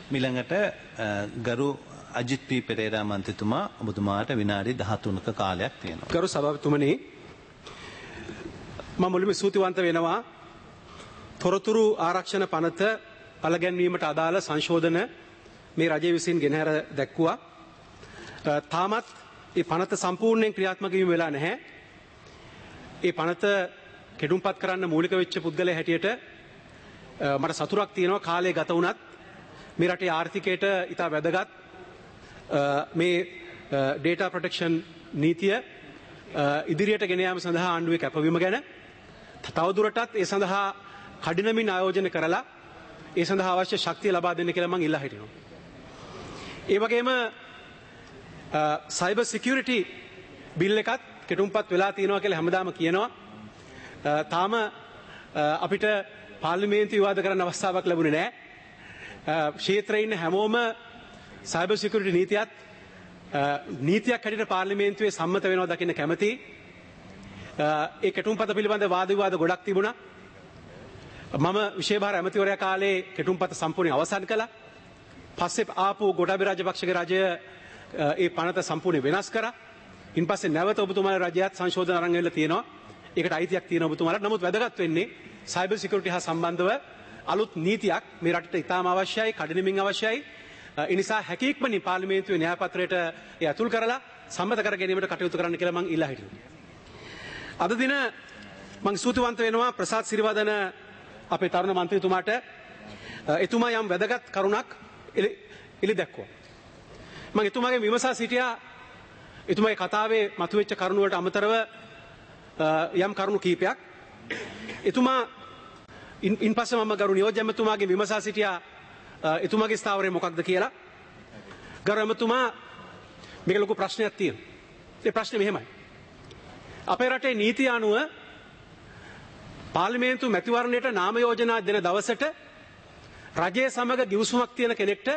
මිළඟට ගරු අජිත් පී පෙරේරා මන්ත්‍රීතුමා ඔබතුමාට විනාඩි 13ක කාලයක් තියෙනවා. ගරු සභාපතිතුමනි, මම මුලින්ම ස්තුතිවන්ත වෙනවා තොරතුරු ආරක්ෂණ පනත පළගැන්වීමට අදාළ සංශෝධන මේ රජය විසින් ගෙනහැර දැක්වුවා. තාමත් මේ පනත සම්පූර්ණයෙන් ක්‍රියාත්මක වීම වෙලා නැහැ. මේ පනත කෙඩුම්පත් කරන්න මූලික වෙච්ච පුද්ගලයා හැටියට මට සතුටක් තියෙනවා. කාලය ගත වුණත් මේ රටේ ආර්ථිකයට ඉතා වැදගත් මේ data protection නීතිය ඉදිරියට ගෙන යාම සඳහා ආණ්ඩුවේ කැපවීම ගැන තවදුරටත් ඒ සඳහා කඩිනමින් ආයෝජන කරලා ඒ සඳහා අවශ්‍ය ශක්තිය ලබා දෙන්න කියලා මම ඉල්ලා හිටිනවා. ඒ වගේම cyber security bill එකත් කෙටුම්පත් වෙලා තියෙනවා කියලා හැමදාම කියනවා. තාම අපිට පාර්ලිමේන්තු විවාද කරන්න අවස්ථාවක් ලැබුණේ නැහැ. ක්ෂේත්‍රයේ ඉන්න හැමෝම cyber security නීතියක් හැටියට පාර්ලිමේන්තුවේ සම්මත වෙනවා දකින්න කැමතියි. ඒ කෙටුම්පත පිළිබඳ වාද විවාද ගොඩක් තිබුණා. මම විශේෂ ඇමතිවරයා කාලේ කෙටුම්පත සම්පූර්ණයෙන් අවසන් කළා. පස්සේ ආපු ගෝඨාභය රාජපක්ෂගේ රජය ඒ පනත සම්පූර්ණයෙන් වෙනස් කරා. ඉන්පස්සේ නැවත ඔබතුමාගේ රජයත් සංශෝධන අරන් ඇවිල්ලා තියෙනවා. ඒකට අයිතියක් තියෙනවා ඔබතුමාලට. නමුත් වැදගත් වෙන්නේ cyber security හා සම්බන්ධව අලුත් නීතියක් මේ රටට ඉතාම අවශ්‍යයි, කඩිනමින් අවශ්‍යයි. ඒ නිසා හැකියක්මනින් පාර්ලිමේන්තුවේ න්‍යායපත්‍රයට ඒ අතුල් කරලා සම්මත කර ගැනීමට කටයුතු කරන්න කියලා මම ඉල්ලා හිටිනවා. අද දින මම ස්තුතිවන්ත වෙනවා ප්‍රසාද් සිරිවදන අපේ තරුණ මන්ත්‍රීතුමාට. එතුමා යම් වැදගත් කරුණක් එලි දැක්වුවා. මම එතුමාගෙන් විමසා සිටියා එතුමාගේ කතාවේ මතුවෙච්ච කරුණු වලට අමතරව යම් කරුණු කීපයක්. එතුමා ඉන්පස්සේ මම ගරු නියෝජ්‍ය ඇමතුමාගෙන් විමසා සිටියා එතුමාගේ ස්ථාවරය මොකක්ද කියලා. ගරු ඇමතුමා මේක ලොකු ප්‍රශ්නයක් තියෙනවා. ඒ ප්‍රශ්නේ මෙහෙමයි. අපේ රටේ නීතිය අනුව පාර්ලිමේන්තු මැතිවරණයට නාම යෝජනා දෙන දවසට රජයේ සමග ගිවිසුමක් තියෙන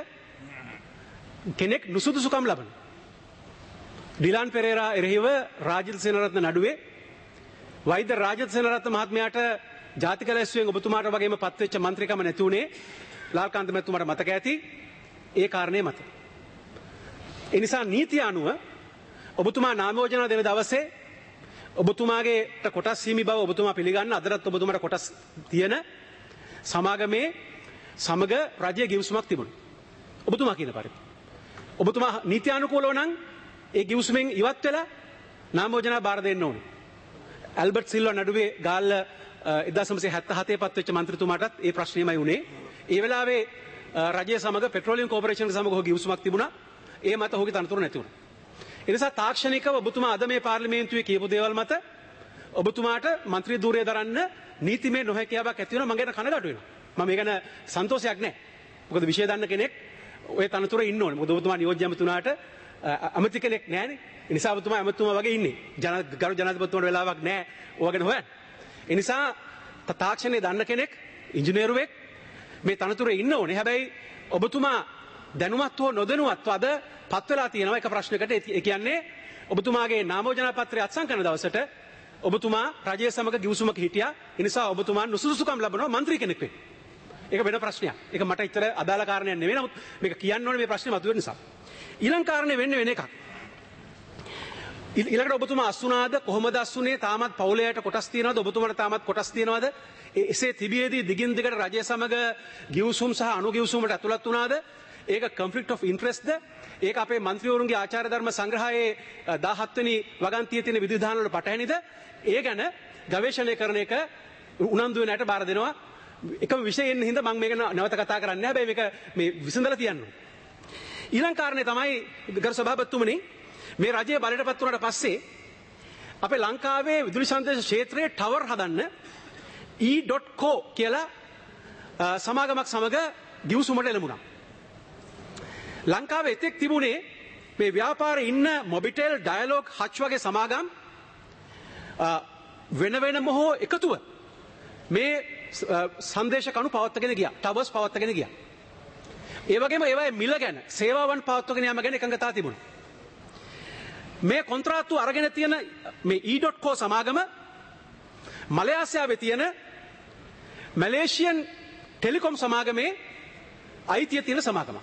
කෙනෙක් නුසුදුසුකම් ලබන. ඩිලාන් පෙරේරා එරෙහිව රාජිත සේනාරත්න නඩුවේ වෛද්‍ය රාජිත සේනාරත්න මහත්මයාට ජාතික ලැස්තියෙන් ඔබතුමාට වගේම පත්වෙච්ච මන්ත්‍රීකම නැති උනේ ලාල්කාන්ත මැතිතුමාට මතක ඇති ඒ කාරණේ මත. ඒ නිසා නීතිය අනුව ඔබතුමා නාම යෝජනා දෙන දවසේ ඔබතුමාගේ කොටස් සීමි බව ඔබතුමා පිළිගන්න අදටත් ඔබතුමාට කොටස් තියෙන සමාගමේ සමග රජයේ ගිවිසුමක් තිබුණා. ඔබතුමා කියන පරිදි. ඔබතුමා නීත්‍යානුකූලව නම් ඒ ගිවිසුමෙන් ඉවත් වෙලා නාම යෝජනා බාර දෙන්න ඕනේ. ඇල්බර්ට් සිල්වා නඩුවේ ගාල්ල 1977 පත්වෙච්ච මන්ත්‍රීතුමාටත් ඒ ප්‍රශ්නයමයි උනේ. ඒ වෙලාවේ රජයේ සමග පෙට්‍රෝලියම් කෝපරේෂන් සමග ඔහු ගිවිසුමක් තිබුණා. ඒ මත ඔහුගේ තනතුරු නැති වුණා. ඒ නිසා තාක්ෂණිකව ඔබතුමා අද මේ පාර්ලිමේන්තුවේ කියපු දේවල් මත ඔබතුමාට മന്ത്രി ධූරය දරන්න නීතිමය නොහැකියාවක් ඇති වෙනවා. මම ගැන කනගාටු වෙනවා. මම මේ ගැන සන්තෝෂයක් නැහැ. මොකද විශේෂ දන්න කෙනෙක් ඔය තනතුරේ ඉන්න ඕනේ. මොකද ඔබතුමා නියෝජ්‍ය ඇමතුමාට අමති කෙනෙක් නැහැනේ. ඒ නිසා ඔබතුමා ඇමතුමා වගේ ඉන්නේ. ගරු ජනාධිපතිතුමාට වෙලාවක් නැහැ ඔයගෙන හොයන්න. ඒ නිසා තාක්ෂණයේ දන්න කෙනෙක්, ඉංජිනේරුවෙක් මේ තනතුරේ ඉන්න ඕනේ. හැබැයි ඔබතුමා දැනුවත් හෝ නොදැනුවත්ව අද පත් වෙලා තියෙනවා එක ප්‍රශ්නයකට. ඒ කියන්නේ ඔබතුමාගේ නාම යෝජනා පත්‍රය අත්සන් කරන දවසට ඔබතුමා රජයේ සමග ගිවිසුමක හිටියා. ඒ නිසා ඔබතුමා නුසුදුසුකම් ලබනවා മന്ത്രി කෙනෙක් වෙන්න. ඒක වෙන ප්‍රශ්නයක්. ඒක මට ඉතර අදාළ කාරණයක් නෙවෙයි. නමුත් මේක කියන්න ඕනේ මේ ප්‍රශ්නේ මතුවෙන නිසා. ඊළඟ කාරණේ වෙන්නේ වෙන එකක්. ඊළඟට ඔබතුමා අස්සුනාද කොහොමද අස්සුනේ? තාමත් පවුලයට කොටස් තියනවද? ඔබතුමාට තාමත් කොටස් තියනවද? එසේ තිබියදී දිගින් දිගට රජය සමග ගිවිසුම් සහ අනුගිවිසුමට ඇතුළත් වුණාද? ඒක conflict of interest ද? ඒක අපේ മന്ത്രിවරුන්ගේ ආචාර ධර්ම සංග්‍රහයේ 17 වෙනි වගන්තියේ තියෙන විධිවිධාන වල පටහැනිද? ඒ ගැන ගවේෂණය කරන එක උනන්දු වෙනට බාර දෙනවා. එකම විෂයෙන් හින්දා මම මේක නැවත කතා කරන්නේ නැහැ. හැබැයි මේක මේ විසඳලා තියන්න ඕනේ. ඊළඟ කාරණේ තමයි ගරු සභාපතිතුමනි, මේ රජයේ බලයටපත් වුණාට පස්සේ අපේ ලංකාවේ විදුලි සංදේශ ක්ෂේත්‍රයේ ටවර් හදන්න e.co කියලා සමාගමක් සමග ගිවිසුමට එළඹුණා. ලංකාවේ එතෙක් තිබුණේ මේ ව්‍යාපාරේ ඉන්න මොබිටෙල්, ඩයලොග්, හච් වගේ සමාගම් වෙන වෙනම හෝ එකතුව මේ සංදේශ කණු පවත්වාගෙන ගියා. ටවර්ස් පවත්වාගෙන ගියා. ඒ වගේම ඒවායේ මිල ගැන, සේවාවන් පවත්වාගෙන යාම ගැන එකඟතාව තිබුණා. මේ කොන්ත්‍රාත්තු අරගෙන තියෙන මේ e.co සමාගම මලයාසියාවේ තියෙන මැලේසියන් ටෙලිකොම් සමාගමේ අයිතිය තියෙන සමාගමක්.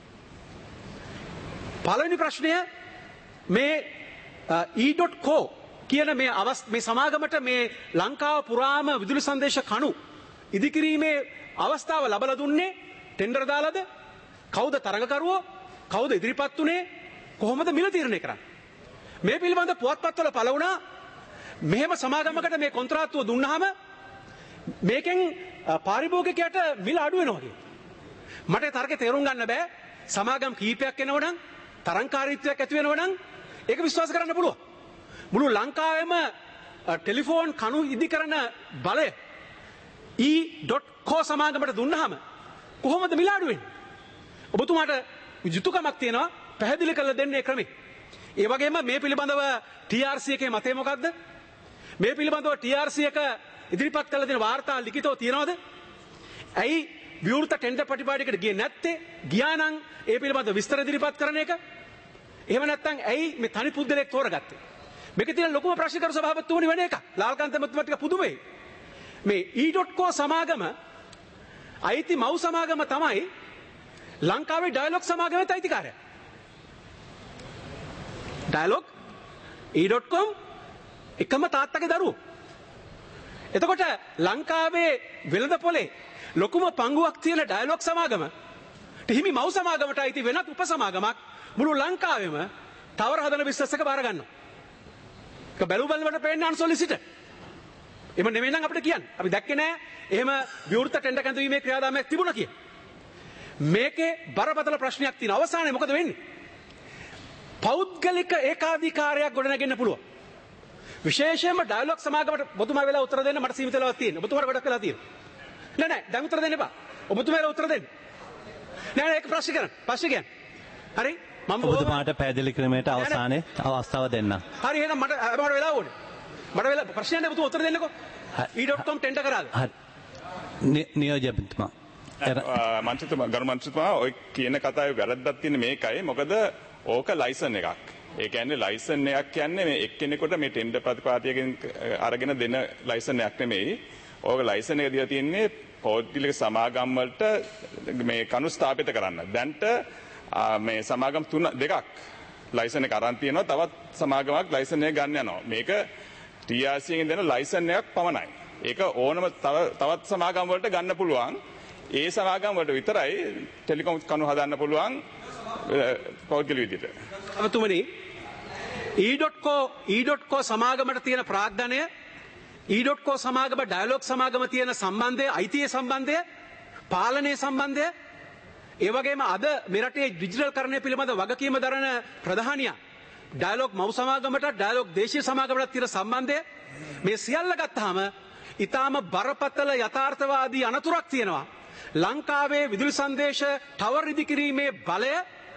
පළවෙනි ප්‍රශ්නය මේ e.co කියන මේ සමාගමට මේ ලංකාව පුරාම විදුලි සංදේශ කණු ඉදිකිරීමේ අවස්ථාව ලබලා දුන්නේ ටෙන්ඩර් දාලාද? කවුද තරඟකරුවෝ? කවුද ඉදිරිපත් උනේ? කොහොමද මිල තීරණය කරන්නේ? මේ පිළිබඳ පුවත්පත්වල පළ වුණා මෙහෙම සමාගමකට මේ කොන්ත්‍රාත්තුව දුන්නාම මේකෙන් පාරිභෝගිකයට මිල අඩු වෙනවා කියලා. මට තරකේ තේරුම් ගන්න බෑ. සමාගම් කීපයක් එනවනම් තරංකාරීත්වයක් ඇති වෙනවනම් ඒක විශ්වාස කරන්න පුළුවන්. මුළු ලංකාවෙම ටෙලිෆෝන් කණු ඉදි කරන බලය e.co සමාගමට දුන්නාම කොහොමද මිල අඩු වෙන්නේ? ඔබතුමාට යුතුයකමක් තියෙනවා පැහැදිලි කරලා දෙන්නේ ක්‍රමේ. ඒ වගේම මේ පිළිබඳව TRC එකේ මතය මොකද්ද? මේ පිළිබඳව TRC එක ඉදිරිපත් කළ දෙන වාර්තා ලිඛිතව තියනවද? ඇයි විවෘත ටෙන්ඩර් ප්‍රතිපාදයකට ගියේ නැත්තේ? ගියා නම් ඒ පිළිබඳව විස්තර ඉදිරිපත් කරන එක. එහෙම නැත්නම් ඇයි මේ තනි පුද්ගලයෙක් තෝරගත්තේ? මේක තියෙන ලොකුම ප්‍රශ්න කරු සභාපතිතුමනි වෙන එක. ලාල්කාන්ත මහත්මයා ටික පුදුම වෙයි. මේ e.co සමාගම අයිති මව් සමාගම තමයි ලංකාවේ ඩයලොග් සමාගමේ අයිතිකාරයා. ඩයලොග් e.com එකම තාත්තගේ දරුවෝ. එතකොට ලංකාවේ වෙළඳ පොලේ ලොකුම පංගුවක් තියෙන ඩයලොග් සමාගම හිමි මව් සමාගමට අයිති වෙනත් උපසමාගමක් මුළු ලංකාවෙම තවර හදන බිස්නස් එක බාර ගන්නවා. ඒක බැලු බලවට පේන්නේ අන්සොලිසිටර්. එහෙම නෙමෙයි නම් අපිට කියන්න. අපි දැක්කේ නෑ එහෙම විවෘත ටෙන්ඩර් කැඳවීමේ ක්‍රියාදාමයක් තිබුණා කියලා. මේකේ බරපතල ප්‍රශ්නයක් තියෙන අවසානයේ මොකද වෙන්නේ? පෞද්ගලික ඒකාධිකාරයක් ගොඩනගෙන්න පුළුවන්. විශේෂයෙන්ම ඩයලොග් සමාගමට ඔබතුමා වෙලා උත්තර දෙන්න මට සීමිත වෙලාවක් තියෙනවා. ඔබතුමාට ගොඩක් වෙලා තියෙනවා. නෑ දැන් උත්තර දෙන්න එපා. ඔබතුමාලා උත්තර දෙන්න. නෑ ඒක ප්‍රශ්න කරන්න. ප්‍රශ්න කියන්න. හරි? මම ඔබතුමාට පැහැදිලි කිරීමට අවසානයේ අවස්ථාව දෙන්න. හරි එහෙනම් මට වෙලා ඕනේ. මට වෙලා ප්‍රශ්නයක් නෑ ඔබතුමා උත්තර දෙන්නකෝ. e.com ටෙන්ඩර් කරාද? හරි. නියෝජ්‍යපතිතුමා. ගරු මන්ත්‍රීතුමා ඔය කියන කතාවේ වැරද්දක් තියෙන්නේ මේකයි. මොකද ඕක ලයිසන් එකක්. ඒ කියන්නේ ලයිසන් එකක් කියන්නේ මේ එක්කෙනෙකුට මේ ටෙන්ඩර් ප්‍රතිපාදකයෙන් අරගෙන දෙන ලයිසන් එකක් නෙමෙයි. ඕක ලයිසන් එක දීලා තියෙන්නේ පෞද්ගලික සමාගම් වලට මේ කණු ස්ථාපිත කරන්න. දැන්ට මේ සමාගම් දෙකක් ලයිසන් එක අරන් තියෙනවා. තවත් සමාගමක් ලයිසන් එක ගන්න යනවා. මේක TRC එකෙන් දෙන ලයිසන් එකක් පමණයි. ඒක ඕනම තවත් සමාගම් වලට ගන්න පුළුවන්. ඒ සමාගම් වලට විතරයි ටෙලිකොම් කණු හදන්න පුළුවන් පෞද්ගලික විදිහට. අවතුමනි e.co සමාගමට තියෙන ප්‍රාග්ධනය e.co සමාගම ඩයලොග් සමාගම තියෙන සම්බන්ධය අයිතියේ සම්බන්ධය පාලනයේ සම්බන්ධය ඒ වගේම අද මෙරටේ ඩිජිටල් කරණය පිළිබඳ වගකීම දරන ප්‍රධානියා ඩයලොග් මව් සමාගමට ඩයලොග් දේශීය සමාගමට තියෙන සම්බන්ධය මේ සියල්ල ගත්තාම ඊටාම බරපතල යථාර්ථවාදී අනතුරක් තියෙනවා. ලංකාවේ විදුලි සංදේශ ටවර් ඉදිකිරීමේ බලය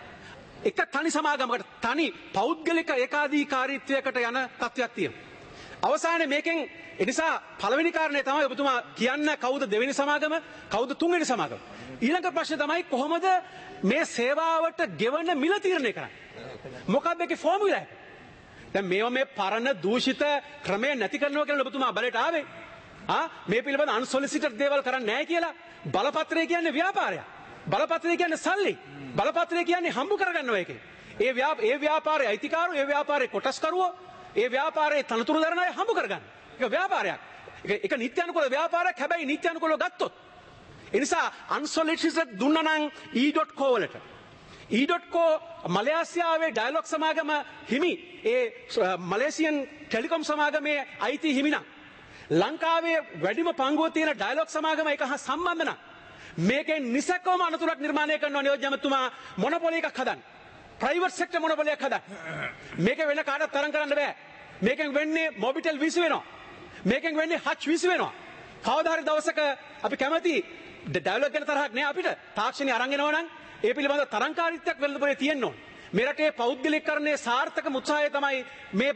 එක තනි සමාගමකට තනි පෞද්ගලික ඒකාධිකාරීත්වයකට යන තත්ත්වයක් තියෙනවා. අවසානයේ මේකෙන් එනිසා පළවෙනි කාරණේ තමයි ඔබතුමා කියන්න කවුද දෙවෙනි සමාගම කවුද තුන්වෙනි සමාගම. ඊළඟ ප්‍රශ්නේ තමයි කොහොමද මේ සේවාවට ගෙවන මිල තීරණය කරන්නේ? මොකක්ද ඒකේ ෆෝමියුලා එක? දැන් මේවා මේ පරණ දූෂිත ක්‍රමය නැති කරනවා කියලා ඔබතුමා බලයට ආවේ. මේ පිළිබඳ අන්සොලිසිටඩ් දේවල් කරන්නේ නැහැ කියලා. බලපත්‍රය කියන්නේ ව්‍යාපාරයක්. බලපත්‍රය කියන්නේ සල්ලි. බලපත්‍රය කියන්නේ හම්බ කරගන්නවා එකේ. ඒ ව්‍යාපාරයේ අයිතිකාරෝ, ඒ ව්‍යාපාරයේ කොටස්කරුවෝ, ඒ ව්‍යාපාරයේ තනතුරු දරන අය හම්බ කරගන්න. ඒක ව්‍යාපාරයක්. ඒක නිත්‍යානුකූල ව්‍යාපාරයක්. හැබැයි නිත්‍යානුකූලව ගත්තොත්. ඒ නිසා අන්සොලිසිටඩ් දුන්නා නම් e.co වලට. e.co මලයාසියාවේ ඩයලොග් සමාගම හිමි ඒ මලේසියන් ටෙලිකොම් සමාගමේ අයිති හිමි නම් ලංකාවේ වැඩිම පංගුව තියෙන ඩයලොග් සමාගම එක හා සම්බන්ධ නම් මේකෙන් නිසකවම අනතුරක් නිර්මාණය කරනවා නියෝජ්‍යමතුමා මොනොපොලි එකක් හදන්න. ප්‍රයිවට් සෙක්ටර් මොනොපොලියක් හදන්න. මේක වෙන කාටවත් තරම් කරන්න බෑ. මේකෙන් වෙන්නේ මොබිටෙල් විසි වෙනවා. මේකෙන් වෙන්නේ හච් විසි වෙනවා. කවදා හරි දවසක අපි කැමති ඩයලොග් ගැන තරහක් නෑ අපිට. තාක්ෂණي අරන් එනවා නම් ඒ පිළිබඳ තරංකාරීත්වයක් වෙළඳපොලේ තියෙන්න ඕන. මේ රටේ පෞද්ගලිකකරණයේ සාර්ථකම උත්සාහය තමයි මේ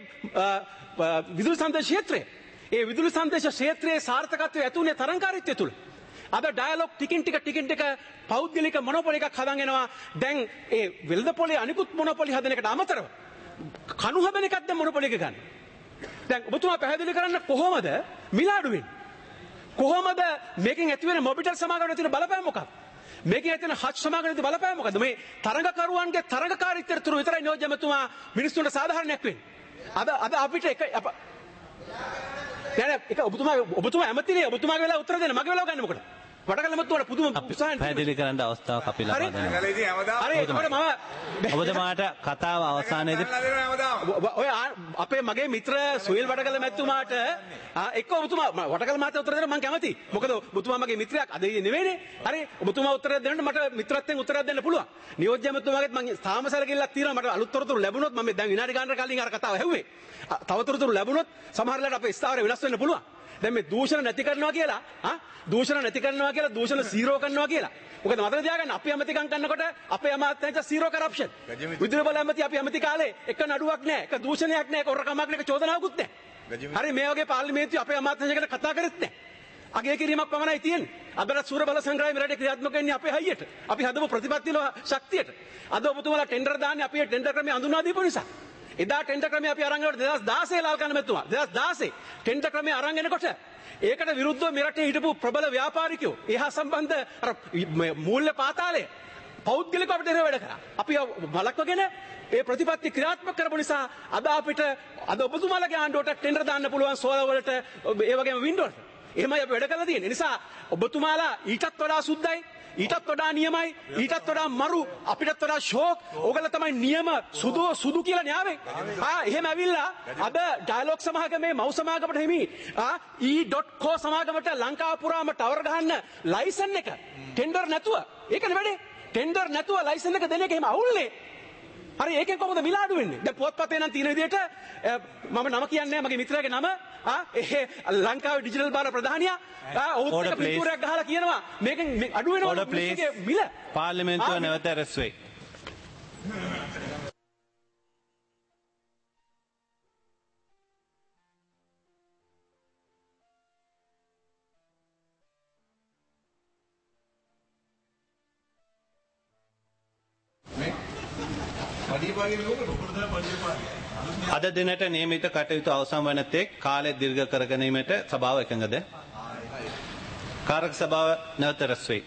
විදුලි සංදේශ ක්ෂේත්‍රය. ඒ විදුලි සංදේශ ක්ෂේත්‍රයේ සාර්ථකත්වය ඇතුළේ තරංකාරීත්වය තුල. අද ඩයලොග් ටිකින් ටික පෞද්ගලික මොනොපොලි එකක් හදන් එනවා. දැන් ඒ වෙළඳපොලේ අනිකුත් මොනොපොලි හදන එකට අමතරව කණු හදන එකක් දැන් මොනොපොලි එක ගන්න. දැන් ඔබතුමා පැහැදිලි කරන්න කොහොමද මිල අඩු වෙන්නේ? කොහොමද මේකෙන් ඇති වෙන මොබිටෙල් සමාගමට තියෙන බලපෑම මොකක්ද? මේකේ ඇතන හත් සමාගමේදී බලපෑම මොකද මේ තරඟකරුවන්ගේ තරඟකාරීත්වයට තුරු විතරයි නියෝජ්‍ය ඇමතුමා මිනිස්සුන්ට සාධාරණයක් වෙන්නේ. අද අපිට එක නෑ එක ඔබතුමා ඇමතිනේ ඔබතුමාගේ වෙලාව උත්තර දෙන්න මගේ වෙලාව ගන්න මොකද? වටකල ඇමතුමාට පුදුම උත්සාහයක් පැහැදිලි කරන්න අවස්ථාවක් අපි ලබා දෙනවා. හරි ඒකට මම ඔබතුමාට කතාව අවසානයේදී ඔය අපේ මගේ මිත්‍ර සුනිල් වටකල මැතිතුමාට එක්ක ඔබතුමා වටකල මාතේ උත්තර දෙන්න මම කැමතියි. මොකද ඔබතුමා මගේ මිත්‍රයෙක් අද නෙවෙයිනේ. හරි ඔබතුමා උත්තරයක් දෙන්නට මට මිත්‍රත්වයෙන් උත්තරයක් දෙන්න පුළුවන්. නියෝජ්‍ය ඇමතුමාගෙත් මම තාමසලකිල්ලක් තියෙනවා මට අලුත් තොරතුරු ලැබුණොත් මම දැන් විනාඩි ගානකට කලින් අර කතාව ඇහුවේ. තව තොරතුරු ලැබුණොත් සමහර වෙලාවට අපේ ස්ථාවරය වෙනස් වෙන්න පුළුවන්. දැන් මේ දූෂණ නැති කරනවා කියලා දූෂණ නැති කරනවා කියලා දූෂණ සීරෝ කරනවා කියලා. මොකද මතක තියාගන්න අපි ඇමතිකම් කරනකොට අපේ අමාත්‍යංශ සීරෝ කරප්ෂන්. විදුලි බල ඇමති අපි ඇමති කාලේ එක නඩුවක් නැහැ, එක දූෂණයක් නැහැ, එක ඔරකමක් නැහැ, එක චෝදනාවකුත් නැහැ. හරි මේ වගේ පාර්ලිමේන්තුවේ අපේ අමාත්‍යංශයකට කතා කරෙත් නැහැ. අගය කිරීමක් පමණයි තියෙන්නේ. අදට සූර බල සංග්‍රහය මෙරට ක්‍රියාත්මක වෙන්නේ අපේ හයියට. අපි හදපු ප්‍රතිපත්තිවල ශක්තියට. අද ඔබතුමාලා ටෙන්ඩර් දාන්නේ අපි ටෙන්ඩර් ක්‍රමය අඳුනා දීපු නිසා. එදා ටෙන්ඩර් ක්‍රමය අපි අරන් ගියාට 2016 ලාල්කන්න මෙතුමා 2016 ටෙන්ඩර් ක්‍රමය අරන් එනකොට ඒකට විරුද්ධව මෙරටේ හිටපු ප්‍රබල ව්‍යාපාරිකයෝ එහා සම්බන්ධ අර මූල්‍ය පාතාලය පෞද්ගලිකව අපිට වැඩ කරා. අපි වළක්වගෙන ඒ ප්‍රතිපත්ති ක්‍රියාත්මක කරපු නිසා අද අපිට අද ඔබතුමාලගේ ආණ්ඩුවට ටෙන්ඩර් දාන්න පුළුවන් සෝලාර් වලට ඒ වගේම වින්ඩ් වලට. එහෙමයි අපි වැඩ කරලා තියෙන්නේ. නිසා ඔබතුමාලා ඊටත් වඩා සුද්ධයි, ඊටත් වඩා නියමයි, ඊටත් වඩා මරු, අපිටත් වඩා ෂෝක්. ඕගොල්ලෝ තමයි නියම සුදු කියලා න්යාවේ. එහෙම ඇවිල්ලා අද ඩයලොග් සමාගමේ මව් සමාගමට හිමි e.co සමාගමට ලංකාව පුරාම ටවර් ගහන්න ලයිසන් එක ටෙන්ඩර් නැතුව. ඒකනේ වැඩේ. ටෙන්ඩර් නැතුව ලයිසන් එක දෙන එක එහෙම අවුල්නේ. හරි ඒකෙන් කොහොමද මිලාඩු වෙන්නේ? දැන් පොත්පතේ නම් තියෙන විදිහට මම නම කියන්නේ මගේ මිත්‍රයාගේ නම ලංකාවේ ඩිජිටල් බාර ප්‍රධානියා ඔහුත් එක පිටුරයක් ගහලා කියනවා මේකෙන් අඩු වෙනවා මේකේ මිල. පාර්ලිමේන්තුව නැවත රැස් වෙයි. අද දිනට නියමිත කටයුතු අවසන් වන තෙක් කාලය දීර්ඝ කර ගැනීමට සභාව එකඟද? කාරක සභාව නැවත රැස් වෙයි.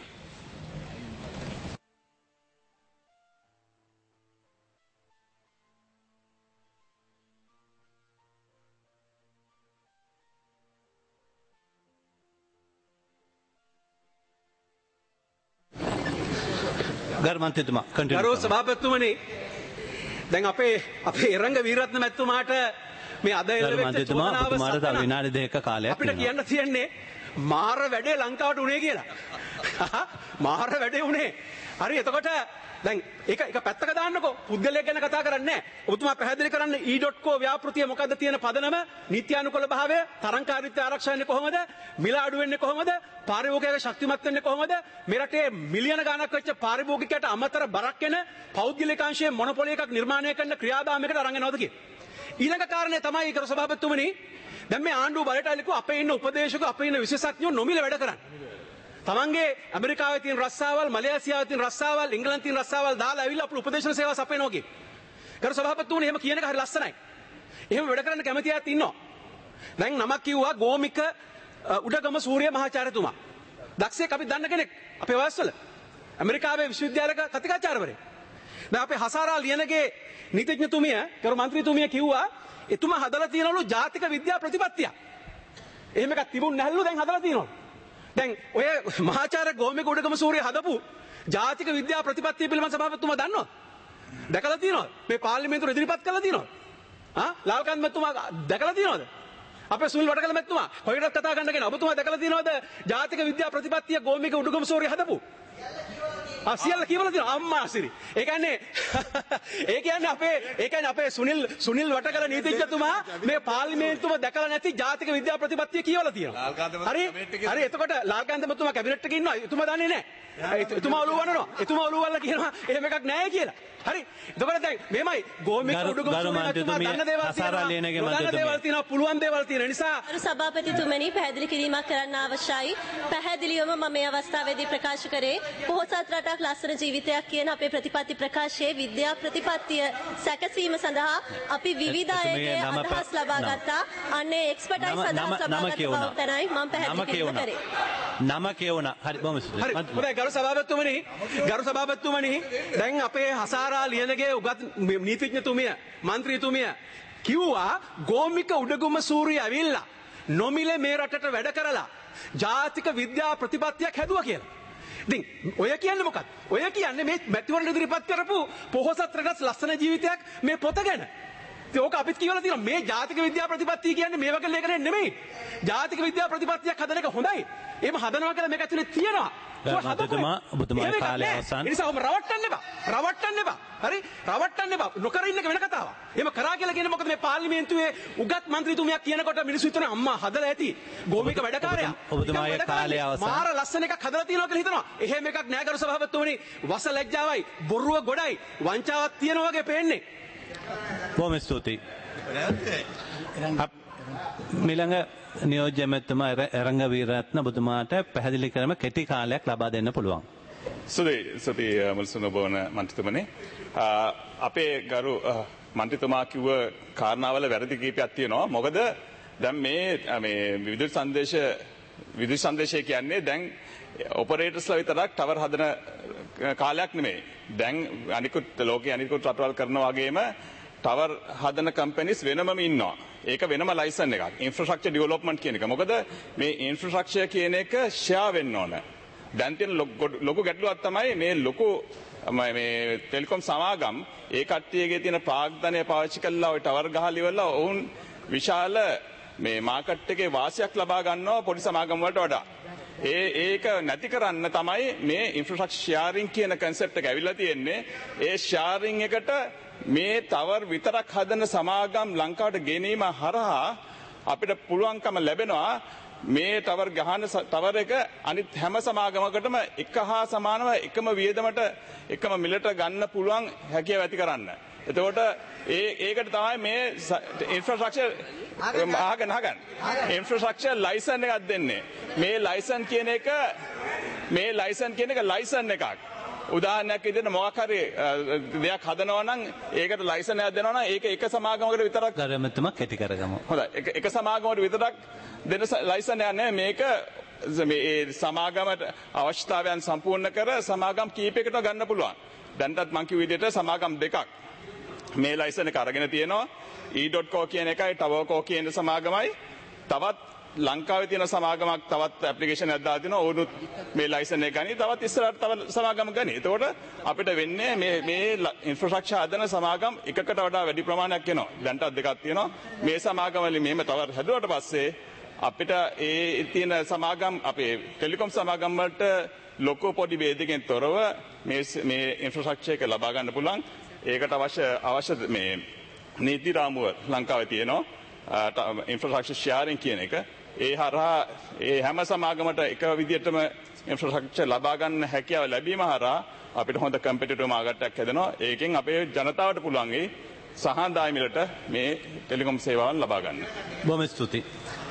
ගරු මන්ත්‍රීතුමා කන්ටිනියු. ගරු සභාපතිතුමනි දැන් අපේ එරංග වීරරත්න මැතිතුමාට මේ අද එළවෙච්ච ඔබතුමාට තව විනාඩි දෙකක කාලයක් අපිට කියන්න තියෙන්නේ මාර වැඩේ ලංකාවට උනේ කියලා. මාර වැඩේ උනේ. හරි එතකොට දැන් එක පැත්තක දාන්නකෝ පුද්ගලයෙක් ගැන කතා කරන්නේ නැහැ. ඔබතුමා පැහැදිලි කරන්න e.co ව්‍යාපෘතිය මොකද්ද තියෙන පදනම, නීත්‍යානුකූල භාවය, තරංකාරීත්වය ආරක්ෂා වෙන්නේ කොහොමද, මිල අඩු වෙන්නේ කොහොමද, පාරිභෝගිකයක ශක්තිමත් වෙන්නේ කොහොමද, මෙරටේ මිලියන ගණනක් වෙච්ච පාරිභෝගිකයට අමතර බරක් වෙන පෞද්ගලිකාංශයේ මොනොපොලි එකක් නිර්මාණය කරන ක්‍රියාදාමයකට අරන් යනවද කිය. ඊළඟ කාරණේ තමයි කරු සභාපතිතුමනි දැන් මේ ආණ්ඩුව බලයට අලිකෝ අපේ ඉන්න උපදේශකයෝ අපේ ඉන්න විශේෂඥයෝ නොමිල වැඩ කරන්නේ. තමන්ගේ ඇමරිකාවේ තියෙන රස්සාවල්, මලේසියාවේ තියෙන රස්සාවල්, ඉංග්‍රීසියේ තියෙන රස්සාවල් දාලා ඇවිල්ලා අපේ උපදේශන සේවාව සපයනවා කිය. කරු සභාපතිතුමනි එහෙම කියන එක හරි ලස්සනයි. එහෙම වැඩ කරන්න කැමති අයත් ඉන්නවා. දැන් නමක් කිව්වා ගෝමික උඩගම සූර්ය මහාචාර්යතුමා. දක්ෂයෙක් අපි දන්න කෙනෙක් අපේ වයස්වල. ඇමරිකාවේ විශ්වවිද්‍යාලයක කතිකාචාර්යවරයෙක්. දැන් අපේ හසාරා ලියනගේ නීතිඥතුමිය, කරු මන්ත්‍රීතුමිය කිව්වා එතුමා හදලා තියනලු ජාතික විද්‍යා ප්‍රතිපත්තිය. එහෙම එකක් තිබුණ නැහැලු දැන් හදලා තියනලු. දැන් ඔය මහාචාර්ය ගෝමික උඩගම සූර්ය හදපු ජාතික විද්‍යා ප්‍රතිපත්තිය පිළිබඳ සභාපතිතුමා දන්නවද? දැකලා තියෙනවද? මේ පාර්ලිමේන්තුවේ ඉදිරිපත් කළා තියෙනවද? ලාල්කන්ද මැතිතුමා දැකලා තියෙනවද? අපේ සුනිල් වටකල මැතිතුමා කොහෙටත් කතා කරන්නගෙන ඔබතුමා දැකලා තියෙනවද ජාතික විද්‍යා ප්‍රතිපත්තිය ගෝමික උඩගම සූර්ය හදපු? සියල්ල කියවලා තියෙනවා අම්මා සිරි. ඒ කියන්නේ අපේ සුනිල් වටකල නීතිඥතුමා මේ පාර්ලිමේන්තුව දැකලා නැති ජාතික විද්‍යා ප්‍රතිපත්තිය කියවලා තියෙනවා. හරි එතකොට ලාල්කාන්ත මැතිතුමා කැබිනට් එකේ ඉන්නවා. එතුමා දන්නේ නැහැ. එතුමා ඔළුව වනනවා. එතුමා ඔළුව වල්ලා කියනවා එහෙම එකක් නැහැ කියලා. හරි. එතකොට දැන් මේමයි ගෝමික උඩුගම සූර්යතුමා දන්න දේවල් තියෙනවා පුළුවන් දේවල් තියෙන නිසා සභාපතිතුමනි පැහැදිලි කිරීමක් කරන්න අවශ්‍යයි. පැහැදිලිවම මම මේ අවස්ථාවේදී ප්‍රකාශ කරේ පොහොසත් රටක් ජීවිතයක් ලස්සන ජීවිතයක් කියන අපේ ප්‍රතිපත්ති ප්‍රකාශයේ විද්‍යා ප්‍රතිපත්තිය සැකසීම සඳහා අපි විවිධ අයගේ අදහස් ලබා ගත්තා. අන්නේ එක්ස්පර්ටයිස් අදහස් ලබා ගත්ත බව තමයි මම පැහැදිලි කරේ. නම කියවුණා. හරි බොහොම ස්තුතියි. හරි. හොඳයි ගරු සභාපතිතුමනි දැන් අපේ හසාරා ලියනගේ උගත් නීතිඥතුමිය මන්ත්‍රීතුමිය කිව්වා ගෝමික උඩගුම සූරිය ඇවිල්ලා නොමිලේ මේ රටට වැඩ කරලා ජාතික විද්‍යා ප්‍රතිපත්තියක් හැදුවා කියලා. ඉතින් ඔය කියන්නේ මොකක්ද? ඔය කියන්නේ මේ මැතිවරණ ඉදිරිපත් කරපු පොහොසත් රටස් ලස්සන ජීවිතයක් මේ පොත ගැන. ඉතින් ඕක අපිත් කියවලා තියෙනවා මේ ජාතික විද්‍යා ප්‍රතිපත්තිය කියන්නේ මේ වගේ ලේඛනයක් නෙමෙයි. ජාතික විද්‍යා ප්‍රතිපත්තියක් හදන එක හොඳයි. එහෙම හදනවා කියලා මේක ඇතුලේ තියෙනවා. ඔබතුමා කාලය අවසන්. ඒ නිසා ඔබ රවට්ටන්න එපා. හරි? රවට්ටන්න එපා. නොකර ඉන්න එක වෙන කතාවක්. එහෙම කරා කියලා කියන්නේ මොකද මේ පාර්ලිමේන්තුවේ උගත් മന്ത്രിතුමියක් කියනකොට මිනිස්සු හිතනවා අම්මා හදලා ඇති. ගෝමික වැඩකාරයා. ඔබතුමාගේ කාලය අවසන්. මාර ලස්සන එකක් හදලා තියෙනවා කියලා හිතනවා. එහෙම එකක් නෑ ගරු සභාපතිතුමනි. වස ලැජ්ජාවයි, බොරුව ගොඩයි, වංචාවක් තියෙනවා වගේ පේන්නේ. බොහොම ස්තුතියි. මිළඟ නියෝජ්‍ය ඇමතුමා එරංග වීරරත්න ඔබතුමාට පැහැදිලි කරම කෙටි කාලයක් ලබා දෙන්න පුළුවන්. සුදී මුල්සුන බෝන මන්ත්‍රීතුමනි අපේ ගරු මන්ත්‍රීතුමා කිව්ව කාරණාවල වැරදි කීපයක් තියෙනවා. මොකද දැන් මේ විදුලි සංදේශය කියන්නේ දැන් ඔපරේටර්ස්ලා විතරක් ටවර් හදන කාලයක් නෙමෙයි. දැන් ලෝකයේ අනිකුත් රටවල් කරනා වගේම ටවර් හදන කම්පැනිස් වෙනමම ඉන්නවා. ඒක වෙනම ලයිසන් එකක්. ඉන්ෆ්‍රාස්ට්‍රක්චර් ඩෙවලොප්මන්ට් කියන එක. මොකද මේ ඉන්ෆ්‍රාස්ට්‍රක්චර් කියන එක ෂෙයා වෙන්න ඕන. දැන් තියෙන ලොකු ගැටලුවක් තමයි මේ ලොකු මේ ටෙලිකොම් සමාගම් ඒ කට්ටියගේ තියෙන ප්‍රාග්ධනය පාවිච්චි කරලා ওই ටවර් ගහලා ඉවරලා ඔවුන් විශාල මේ මාකට් එකේ වාසියක් ලබා ගන්නවා පොඩි සමාගම් වලට වඩා. ඒක නැති කරන්න තමයි මේ ඉන්ෆ්‍රාස්ට්‍රක්චර් ෂෙයාරින් කියන කන්සෙප්ට් එක ඇවිල්ලා තියෙන්නේ. ඒ ෂෙයාරින් එකට මේ ටවර් විතරක් හදන සමාගම් ලංකාවට ගෙනීම හරහා අපිට පුළුවන්කම ලැබෙනවා මේ ටවර් ගහන ටවර් එක අනිත් හැම සමාගමකටම එක හා සමානව එකම වියදමට එකම මිලට ගන්න පුළුවන් හැකියාව ඇති කරන්න. එතකොට ඒකට තමයි මේ ඉන්ෆ්‍රාස්ට්‍රක්චර් ඉන්ෆ්‍රාස්ට්‍රක්චර් ලයිසන් එකක් දෙන්නේ. මේ ලයිසන් කියන එක ලයිසන් එකක්. උදාහරණයක් විදිහට මොකක් හරි දෙයක් හදනවා නම් ඒකට ලයිසන් එකක් දෙනවා නම් ඒක එක සමාගමකට විතරක් ගරමතුම කෙටි කරගමු. හොඳයි. එක සමාගමකට විතරක් දෙන ලයිසන් එකක් නෑ. මේක මේ සමාගමට අවශ්‍යතාවයන් සම්පූර්ණ කර සමාගම් කීපයකට ගන්න පුළුවන්. දැන්ටත් මං කිව්ව විදිහට සමාගම් දෙකක් මේ ලයිසන් එක අරගෙන තියෙනවා. e.co කියන එකයි towerco කියන සමාගමයි. තවත් ලංකාවේ තියෙන සමාගමක් තවත් ඇප්ලිකේෂන් එකක් දාලා තිනවා. ඕනුත් මේ ලයිසන් එක ගනි. තවත් ඉස්සරහට තව සමාගම ගනි. එතකොට අපිට වෙන්නේ මේ ඉන්ෆ්‍රාස්ට්‍රක්චර් හදන සමාගම් එකකට වඩා වැඩි ප්‍රමාණයක් එනවා. දැන්ටත් දෙකක් තියෙනවා. මේ සමාගම වලින් මෙහෙම තව හැදුවට පස්සේ අපිට ඒ තියෙන සමාගම් අපේ ටෙලිකොම් සමාගම් වලට ලොකු පොඩි වේදිකෙන් තොරව මේ ඉන්ෆ්‍රාස්ට්‍රක්චර් එක ලබා ගන්න පුළුවන්. ඒකට අවශ්‍ය මේ නීති රාමුව ලංකාවේ තියෙනවා. ඉන්ෆ්‍රාස්ට්‍රක්චර් ෂෙයාරින් කියන එක. ඒ හරහා ඒ හැම සමාගමට එක විදිහටම ඉන්ෆ්‍රාස්ට්‍රක්චර් ලබා ගන්න හැකියාව ලැබීම හරහා අපිට හොඳ කම්පිටිටිව් මාකට් එකක් හැදෙනවා. ඒකෙන් අපේ ජනතාවට පුළුවන් සහනදායී මිලට මේ ටෙලිකොම් සේවාවන් ලබා ගන්න. බොහොම ස්තුතියි.